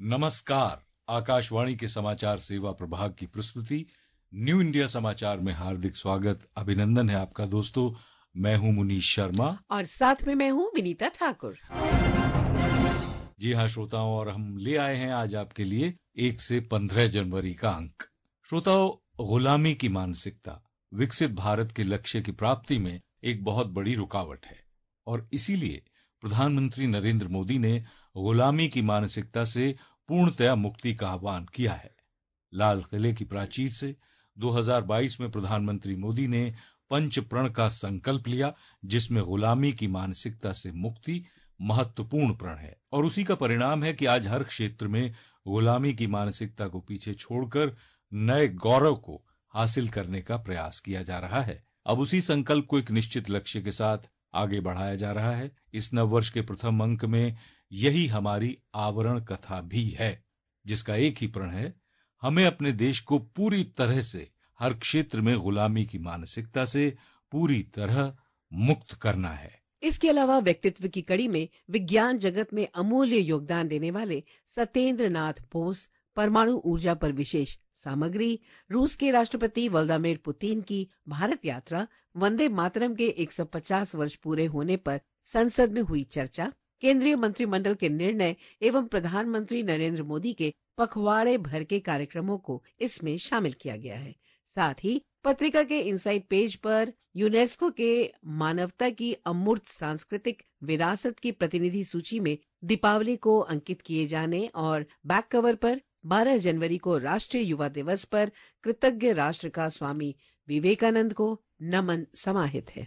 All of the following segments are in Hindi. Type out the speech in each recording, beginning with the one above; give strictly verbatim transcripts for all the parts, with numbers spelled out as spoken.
नमस्कार। आकाशवाणी के समाचार सेवा प्रभाग की प्रस्तुति न्यू इंडिया समाचार में हार्दिक स्वागत, अभिनंदन है आपका दोस्तों। मैं हूं मुनीश शर्मा और साथ में मैं हूं विनीता ठाकुर। जी हां श्रोताओं, और हम ले आए हैं आज आपके लिए एक से पंद्रह जनवरी का अंक। श्रोताओं, गुलामी की मानसिकता विकसित भारत के लक्ष्य की प्राप्ति में एक बहुत बड़ी रुकावट है और इसीलिए प्रधानमंत्री नरेंद्र मोदी ने गुलामी की मानसिकता से पूर्णतया मुक्ति का आह्वान किया है। लाल किले की प्राचीर से दो हज़ार बाईस में प्रधानमंत्री मोदी ने पंच प्रण का संकल्प लिया, जिसमें गुलामी की मानसिकता से मुक्ति महत्वपूर्ण प्रण है और उसी का परिणाम है कि आज हर क्षेत्र में गुलामी की मानसिकता को पीछे छोड़कर नए गौरव को हासिल करने का प्रयास किया जा रहा है। अब उसी संकल्प को एक निश्चित लक्ष्य के साथ आगे बढ़ाया जा रहा है। इस नववर्ष के प्रथम अंक में यही हमारी आवरण कथा भी है, जिसका एक ही प्रण है, हमें अपने देश को पूरी तरह से हर क्षेत्र में गुलामी की मानसिकता से पूरी तरह मुक्त करना है। इसके अलावा व्यक्तित्व की कड़ी में विज्ञान जगत में अमूल्य योगदान देने वाले सत्येंद्र नाथ बोस, परमाणु ऊर्जा पर विशेष सामग्री, रूस के राष्ट्रपति व्लादिमीर पुतिन की भारत यात्रा, वंदे मातरम के एक सौ पचास वर्ष पूरे होने पर संसद में हुई चर्चा, केंद्रीय मंत्रिमंडल के निर्णय एवं प्रधानमंत्री नरेंद्र मोदी के पखवाड़े भर के कार्यक्रमों को इसमें शामिल किया गया है। साथ ही पत्रिका के इनसाइड पेज पर यूनेस्को के मानवता की अमूर्त सांस्कृतिक विरासत की प्रतिनिधि सूची में दीपावली को अंकित किए जाने और बैक कवर पर बारह जनवरी को राष्ट्रीय युवा दिवस पर कृतज्ञ राष्ट्र का स्वामी विवेकानंद को नमन समाहित है।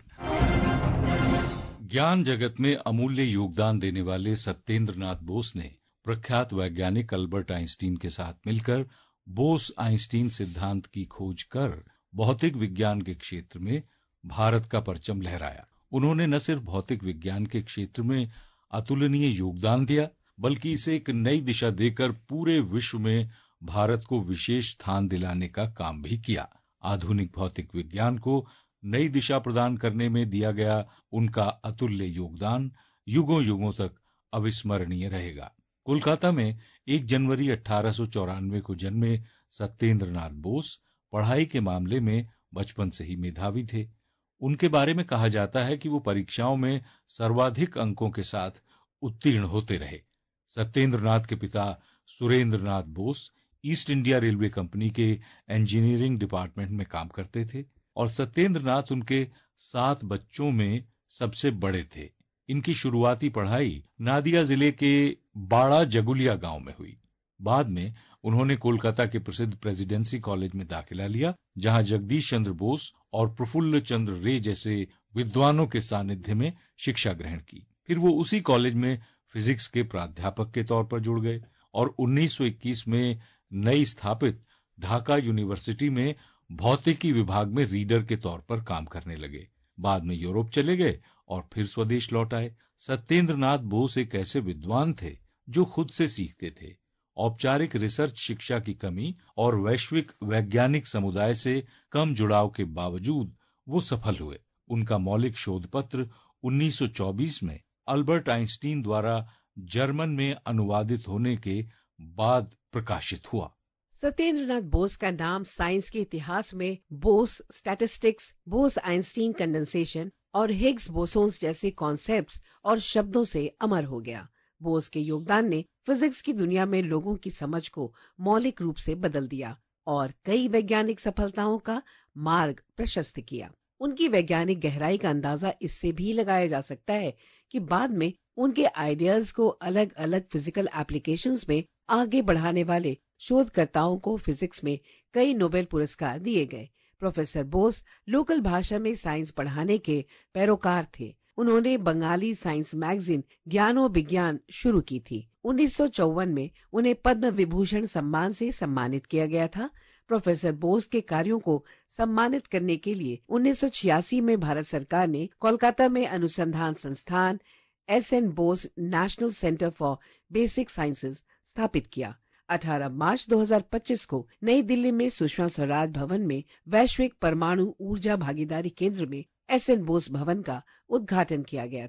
ज्ञान जगत में अमूल्य योगदान देने वाले सत्येंद्र नाथ बोस ने प्रख्यात वैज्ञानिक अल्बर्ट आइंस्टीन के साथ मिलकर बोस आइंस्टीन सिद्धांत की खोज कर भौतिक विज्ञान के क्षेत्र में भारत का परचम लहराया। उन्होंने न सिर्फ भौतिक विज्ञान के क्षेत्र में अतुलनीय योगदान दिया, बल्कि इसे एक नई दिशा देकर पूरे विश्व में भारत को विशेष स्थान दिलाने का काम भी किया। आधुनिक भौतिक विज्ञान को नई दिशा प्रदान करने में दिया गया उनका अतुल्य योगदान युगों युगों तक अविस्मरणीय रहेगा। कोलकाता में एक जनवरी अठारह सौ चौरानवे को जन्मे सत्येंद्र नाथ बोस पढ़ाई के मामले में बचपन से ही मेधावी थे। उनके बारे में कहा जाता है कि वो परीक्षाओं में सर्वाधिक अंकों के साथ उत्तीर्ण होते रहे। सत्येंद्र नाथ के पिता Surendra Nath Bose East India railway company के इंजीनियरिंग डिपार्टमेंट में काम करते थे और सत्येंद्र नाथ उनके सात बच्चों में सबसे बड़े थे। इनकी शुरुआती पढ़ाई नादिया जिले के बाड़ा जगुलिया गांव में हुई। बाद में उन्होंने कोलकाता के प्रसिद्ध प्रेसिडेंसी कॉलेज में दाखिला लिया, जहां जगदीश चंद्र बोस और प्रफुल्ल चंद्र रे जैसे विद्वानों के सानिध्य में शिक्षा ग्रहण की। फिर वो उसी कॉलेज में फिजिक्स के प्राध्यापक के तौर पर जुड़ गए और उन्नीस सौ इक्कीस में नई स्थापित ढाका यूनिवर्सिटी में भौतिकी विभाग में रीडर के तौर पर काम करने लगे। बाद में यूरोप चले गए और फिर स्वदेश लौट आए। सत्येंद्र नाथ बोस एक ऐसे विद्वान थे जो खुद से सीखते थे। औपचारिक रिसर्च शिक्षा की कमी और वैश्विक वैज्ञानिक समुदाय से कम जुड़ाव के बावजूद वो सफल हुए। उनका मौलिक शोध पत्र उन्नीस सौ चौबीस में अल्बर्ट आइंस्टीन द्वारा जर्मन में अनुवादित होने के बाद प्रकाशित हुआ। सत्येंद्र नाथ बोस का नाम साइंस के इतिहास में Bose statistics, Bose Einstein condensation और हिग्स बोसोन्स जैसे कॉन्सेप्ट्स और शब्दों से अमर हो गया। बोस के योगदान ने फिजिक्स की दुनिया में लोगों की समझ को मौलिक रूप से बदल दिया और कई वैज्ञानिक सफलताओं का मार्ग प्रशस्त किया। उनकी वैज्ञानिक गहराई का अंदाजा इससे भी लगाया जा सकता है कि बाद में उनके आइडियाज को अलग अलग फिजिकल एप्लीकेशंस में आगे बढ़ाने वाले शोधकर्ताओं को फिजिक्स में कई नोबेल पुरस्कार दिए गए। प्रोफेसर बोस लोकल भाषा में साइंस पढ़ाने के पैरोकार थे। उन्होंने बंगाली साइंस मैगजीन ज्ञानो विज्ञान शुरू की थी। उन्नीस सौ चौवन में उन्हें पद्म विभूषण सम्मान से सम्मानित किया गया था। प्रोफेसर बोस के कार्यों को सम्मानित करने के लिए उन्नीस सौ छियासी में भारत सरकार ने कोलकाता में अनुसंधान संस्थान S N Bose national centre for basic sciences स्थापित किया। अठारह मार्च दो हज़ार पच्चीस को नई दिल्ली में सुषमा स्वराज भवन में वैश्विक परमाणु ऊर्जा भागीदारी केंद्र में एस एन बोस भवन का उद्घाटन किया गया था।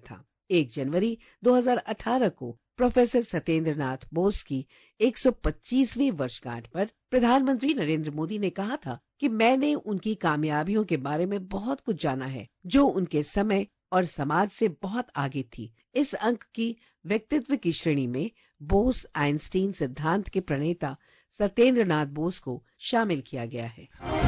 एक जनवरी दो हज़ार अठारह को प्रोफेसर सत्येंद्र नाथ बोस की एक सौ पच्चीसवीं वर्षगांठ पर प्रधानमंत्री नरेंद्र मोदी ने कहा था कि मैंने उनकी कामयाबियों के बारे में बहुत कुछ जाना है जो उनके समय और समाज से बहुत आगे थी। इस अंक की व्यक्तित्व की श्रेणी में बोस आइंस्टीन सिद्धांत के प्रणेता सत्येंद्र नाथ बोस को शामिल किया गया है।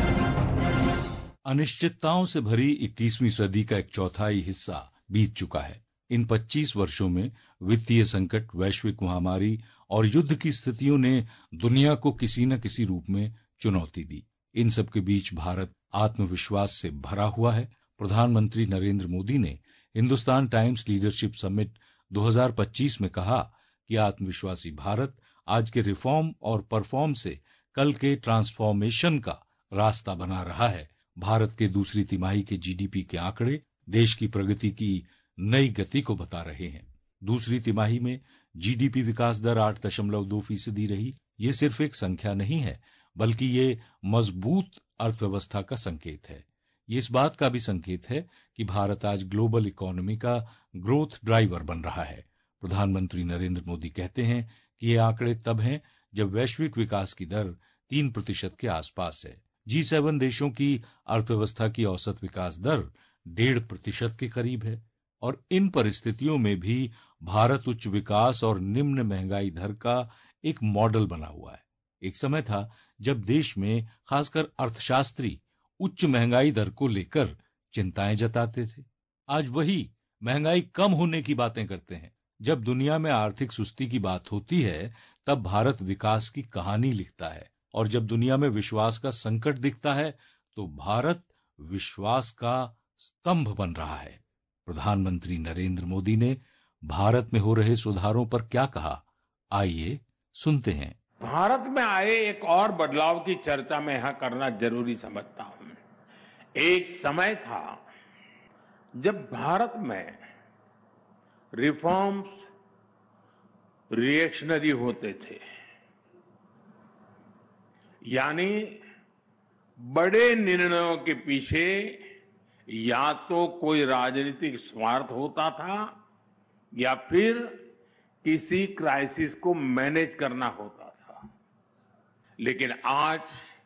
अनिश्चितताओं से भरी इक्कीसवीं सदी का एक चौथाई हिस्सा बीत चुका है। इन पच्चीस वर्षों में वित्तीय संकट, वैश्विक महामारी और युद्ध की स्थितियों ने दुनिया को किसी न किसी रूप में चुनौती दी। इन सब के बीच भारत आत्मविश्वास से भरा हुआ है। प्रधानमंत्री नरेंद्र मोदी ने हिंदुस्तान टाइम्स लीडरशिप समिट दो हज़ार पच्चीस में कहा कि आत्मविश्वासी भारत आज के रिफॉर्म और परफॉर्म से कल के ट्रांसफॉर्मेशन का रास्ता बना रहा है। भारत के दूसरी तिमाही के जीडीपी के आंकड़े देश की प्रगति की नई गति को बता रहे हैं। दूसरी तिमाही में जीडीपी विकास दर आठ दशमलव दो फीसदी रही। ये सिर्फ एक संख्या नहीं है, बल्कि ये मजबूत अर्थव्यवस्था का संकेत है। ये इस बात का भी संकेत है कि भारत आज ग्लोबल इकोनॉमी का ग्रोथ ड्राइवर बन रहा है। प्रधानमंत्री नरेंद्र मोदी कहते हैं कि ये आंकड़े तब हैं जब वैश्विक विकास की दर तीन प्रतिशत के आसपास है। जी सेवन देशों की अर्थव्यवस्था की औसत विकास दर डेढ़ प्रतिशत के करीब है और इन परिस्थितियों में भी भारत उच्च विकास और निम्न महंगाई दर का एक मॉडल बना हुआ है। एक समय था जब देश में खासकर अर्थशास्त्री उच्च महंगाई दर को लेकर चिंताएं जताते थे। आज वही महंगाई कम होने की बातें करते हैं। जब दुनिया में आर्थिक सुस्ती की बात होती है, तब भारत विकास की कहानी लिखता है, और जब दुनिया में विश्वास का संकट दिखता है, तो भारत विश्वास का स्तंभ बन रहा है। प्रधानमंत्री नरेंद्र मोदी ने भारत में हो रहे सुधारों पर क्या कहा, आइए सुनते हैं। भारत में आए एक और बदलाव की चर्चा मैं यहां करना जरूरी समझता हूं। एक समय था जब भारत में रिफॉर्म्स रिएक्शनरी होते थे, यानी बड़े निर्णयों के पीछे या तो कोई राजनीतिक स्वार्थ होता था या फिर किसी क्राइसिस को मैनेज करना होता था। लेकिन आज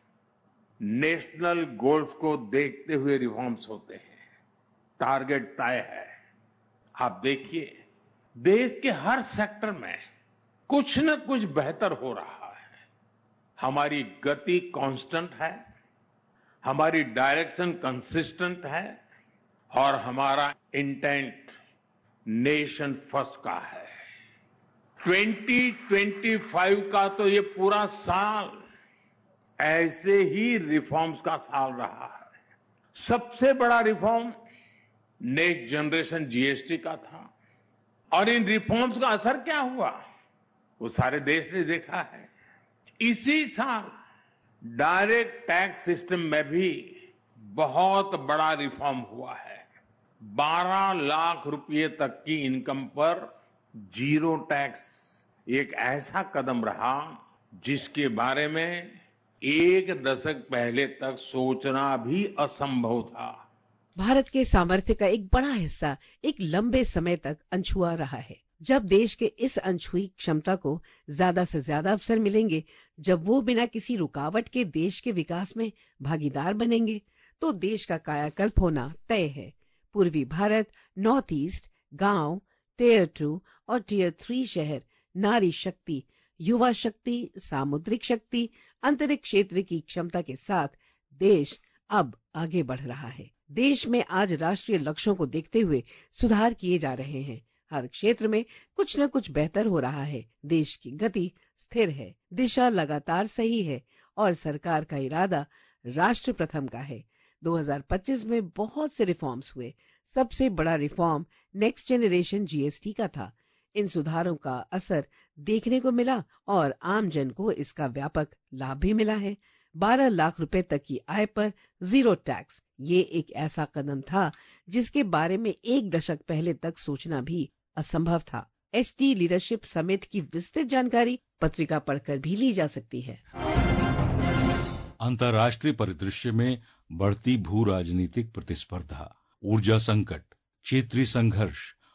नेशनल गोल्स को देखते हुए रिफॉर्म्स होते हैं, टारगेट तय है। आप देखिए, देश के हर सेक्टर में कुछ न कुछ बेहतर हो रहा है। हमारी गति कांस्टेंट है, हमारी डायरेक्शन कंसिस्टेंट है और हमारा इंटेंट नेशन फर्स्ट का है। ट्वेंटी ट्वेंटी फाइव का तो ये पूरा साल ऐसे ही रिफॉर्म्स का साल रहा है। सबसे बड़ा रिफॉर्म नेक्स्ट जनरेशन जीएसटी का था, और इन रिफॉर्म्स का असर क्या हुआ वो सारे देश ने देखा है। इसी साल डायरेक्ट टैक्स सिस्टम में भी बहुत बड़ा रिफॉर्म हुआ है। बारह लाख रुपए तक की इनकम पर जीरो टैक्स एक ऐसा कदम रहा जिसके बारे में एक दशक पहले तक सोचना भी असंभव था। भारत के सामर्थ्य का एक बड़ा हिस्सा एक लंबे समय तक अनछुआ रहा है। जब देश के इस अनछुई क्षमता को ज्यादा से ज्यादा अवसर मिलेंगे, जब वो बिना किसी रुकावट के देश के विकास में भागीदार बनेंगे, तो देश का कायाकल्प होना तय है। पूर्वी भारत, नॉर्थ ईस्ट, गांव, टीयर टू और टीयर थ्री शहर, नारी शक्ति, युवा शक्ति, सामुद्रिक शक्ति, अंतरिक्ष क्षेत्र की क्षमता के साथ देश अब आगे बढ़ रहा है। देश में आज राष्ट्रीय लक्ष्यों को देखते हुए सुधार किए जा रहे हैं। हर क्षेत्र में कुछ न कुछ बेहतर हो रहा है। देश की गति स्थिर है, दिशा लगातार सही है और सरकार का इरादा राष्ट्र प्रथम का है। दो हज़ार पच्चीस में बहुत से रिफॉर्म्स हुए। सबसे बड़ा रिफॉर्म नेक्स्ट जनरेशन जीएसटी का था। इन सुधारों का असर देखने को मिला और आम जन को इसका व्यापक लाभ भी मिला है। बारह लाख रुपए तक की आय पर जीरो टैक्स, ये एक ऐसा कदम था जिसके बारे में एक दशक पहले तक सोचना भी असंभव था। एचटी लीडरशिप समिट की विस्तृत जानकारी पत्रिका पढ़कर भी ली जा सकती है। अंतर्राष्ट्रीय परिदृश्य में बढ़ती भू राजनीतिक प्रतिस्पर्धा, ऊर्जा संकट, क्षेत्रीय संघर्ष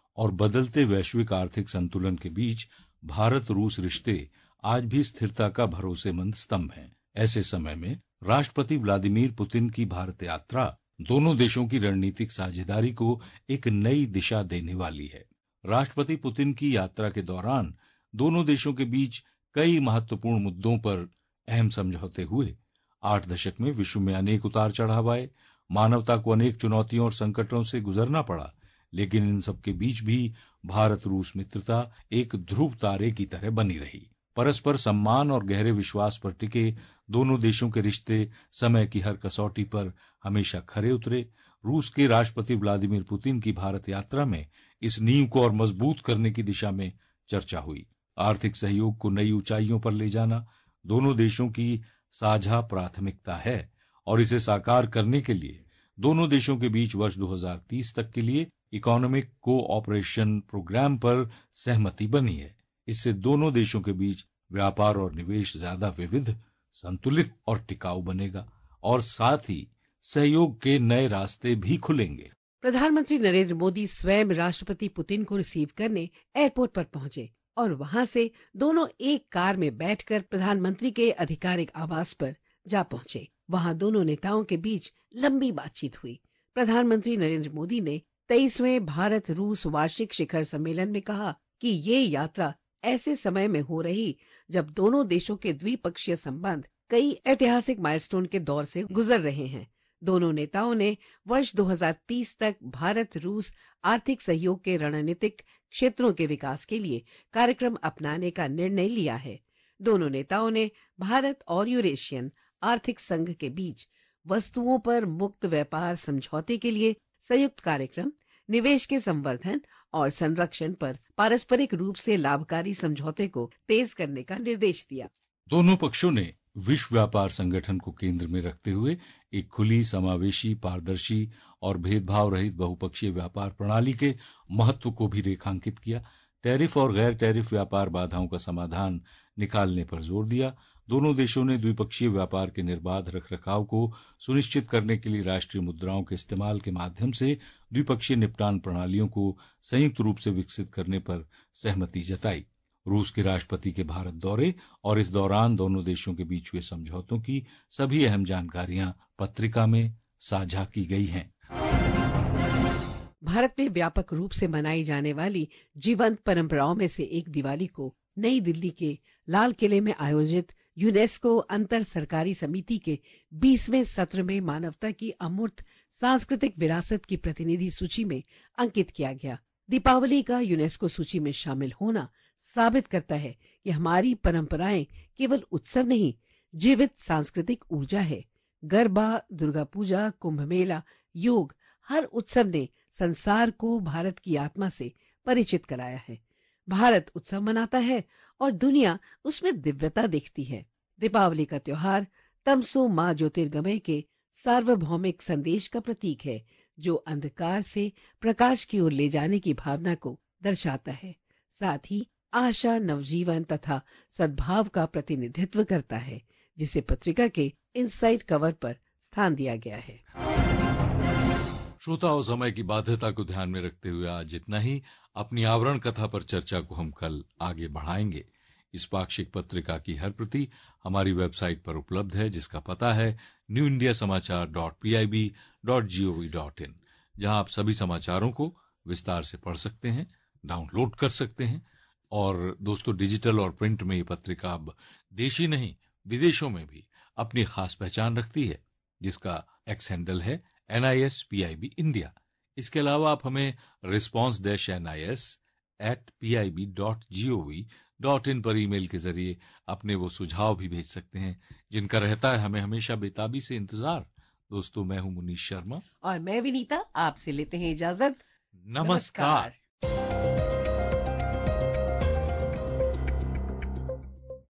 और बदलते वैश्विक आर्थिक संतुलन के बीच भारत रूस रिश्ते आज भी स्थिरता का भरोसेमंद स्तंभ हैं। ऐसे समय में राष्ट्रपति व्लादिमीर पुतिन की भारत यात्रा दोनों देशों की रणनीतिक साझेदारी को एक नई दिशा देने वाली है। राष्ट्रपति पुतिन की यात्रा के दौरान दोनों देशों के बीच कई महत्वपूर्ण मुद्दों पर अहम समझौते हुए। आठ दशक में विश्व में अनेक उतार चढ़ाव आए, मानवता को अनेक चुनौतियों और संकटों से गुजरना पड़ा, लेकिन इन सब के बीच भी भारत रूस मित्रता एक ध्रुव तारे की तरह बनी रही। परस्पर सम्मान और गहरे विश्वास पर टिके दोनों देशों के रिश्ते समय की हर कसौटी पर हमेशा खरे उतरे। रूस के राष्ट्रपति व्लादिमीर पुतिन की भारत यात्रा में इस नींव को और मजबूत करने की दिशा में चर्चा हुई। आर्थिक सहयोग को नई ऊंचाइयों पर ले जाना दोनों देशों की साझा प्राथमिकता है और इसे साकार करने के लिए दोनों देशों के बीच वर्ष दो हज़ार तीस तक के लिए इकोनॉमिक कोऑपरेशन प्रोग्राम पर सहमति बनी है। इससे दोनों देशों के बीच व्यापार और निवेश ज्यादा विविध, संतुलित और टिकाऊ बनेगा और साथ ही सहयोग के नए रास्ते भी खुलेंगे। प्रधानमंत्री नरेंद्र मोदी स्वयं राष्ट्रपति पुतिन को रिसीव करने एयरपोर्ट पर पहुंचे और वहां से दोनों एक कार में बैठकर प्रधानमंत्री के आधिकारिक आवास पर जा पहुंचे। वहां दोनों नेताओं के बीच लंबी बातचीत हुई। प्रधानमंत्री नरेंद्र मोदी ने तेईसवें भारत रूस वार्षिक शिखर सम्मेलन में कहा कि ये यात्रा ऐसे समय में हो रही जब दोनों देशों के द्विपक्षीय संबंध कई ऐतिहासिक माइलस्टोन के दौर से गुजर रहे हैं। दोनों नेताओं ने वर्ष दो हज़ार तीस तक भारत रूस आर्थिक सहयोग के रणनीतिक क्षेत्रों के विकास के लिए कार्यक्रम अपनाने का निर्णय लिया है। दोनों नेताओं ने भारत और यूरेशियन आर्थिक संघ के बीच वस्तुओं पर मुक्त व्यापार समझौते के लिए संयुक्त कार्यक्रम, निवेश के संवर्धन और संरक्षण पर पारस्परिक रूप से लाभकारी समझौते को तेज करने का निर्देश दिया। दोनों पक्षों ने विश्व व्यापार संगठन को केंद्र में रखते हुए एक खुली, समावेशी, पारदर्शी और भेदभाव रहित बहुपक्षीय व्यापार प्रणाली के महत्व को भी रेखांकित किया। टैरिफ और गैर टैरिफ व्यापार बाधाओं का समाधान निकालने पर जोर दिया। दोनों देशों ने द्विपक्षीय व्यापार के निर्बाध रखरखाव को सुनिश्चित करने के लिए राष्ट्रीय मुद्राओं के इस्तेमाल के माध्यम से द्विपक्षीय निपटान प्रणालियों को संयुक्त रूप से विकसित करने पर सहमति जताई। रूस के राष्ट्रपति के भारत दौरे और इस दौरान दोनों देशों के बीच हुए समझौतों की सभी अहम जानकारियां पत्रिका में साझा की गई हैं। भारत में व्यापक रूप से मनाई जाने वाली जीवंत परंपराओं में से एक दिवाली को नई दिल्ली के लाल किले में आयोजित यूनेस्को अंतर सरकारी समिति के बीसवें सत्र में मानवता की अमूर्त सांस्कृतिक विरासत की प्रतिनिधि सूची में अंकित किया गया। दीपावली का यूनेस्को सूची में शामिल होना साबित करता है कि हमारी परंपराएं केवल उत्सव नहीं, जीवित सांस्कृतिक ऊर्जा है। गरबा, दुर्गा पूजा, कुंभ मेला, योग, हर उत्सव ने संसार को भारत की आत्मा से परिचित कराया है। भारत उत्सव मनाता है और दुनिया उसमें दिव्यता देखती है। दीपावली का त्योहार तमसो मां ज्योतिर्गमय के सार्वभौमिक संदेश का प्रतीक है, जो अंधकार से प्रकाश की ओर ले जाने की भावना को दर्शाता है। साथ ही आशा, नवजीवन तथा सद्भाव का प्रतिनिधित्व करता है, जिसे पत्रिका के इनसाइड कवर पर स्थान दिया गया है। श्रोताओं, समय की बाध्यता को ध्यान में रखते हुए आज इतना ही। अपनी आवरण कथा पर चर्चा को हम कल आगे बढ़ाएंगे। इस पाक्षिक पत्रिका की हर प्रति हमारी वेबसाइट पर उपलब्ध है, जिसका पता है New India Samachar dot P I B dot G O V dot in, जहां आप सभी समाचारों को विस्तार से पढ़ सकते हैं, डाउनलोड कर सकते हैं। और दोस्तों, डिजिटल और प्रिंट में ये पत्रिका अब देशी नहीं, विदेशों में भी अपनी खास पहचान रखती है, जिसका एक्स हैंडल है N I S P I B India. इसके अलावा आप हमें response dash N I S at P I B dot G O V dot in पर ईमेल के जरिए अपने वो सुझाव भी भेज सकते हैं जिनका रहता है हमें हमेशा बेताबी से इंतजार। दोस्तों, मैं हूं मुनीश शर्मा और मैं विनीता, आपसे लेते हैं इजाजत। नमस्कार।